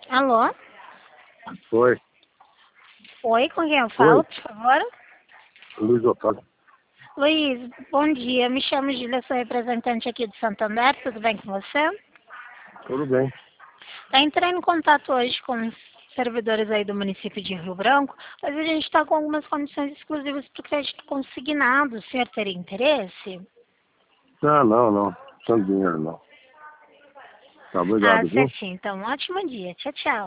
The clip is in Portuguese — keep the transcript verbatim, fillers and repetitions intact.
Alô? Oi, Oi, com quem eu falo, oi, por favor? Luiz Otávio. Luiz, bom dia. Me chamo Gília, sou representante aqui do Santander. Tudo bem com você? Tudo bem. Tá entrando em contato hoje com os servidores aí do município de Rio Branco, mas a gente está com algumas condições exclusivas para o crédito consignado. O senhor teria interesse? Ah, não, não. Sem dinheiro, não. Tá, Ah, obrigado, viu? certinho. Então, um ótimo dia. Tchau, tchau.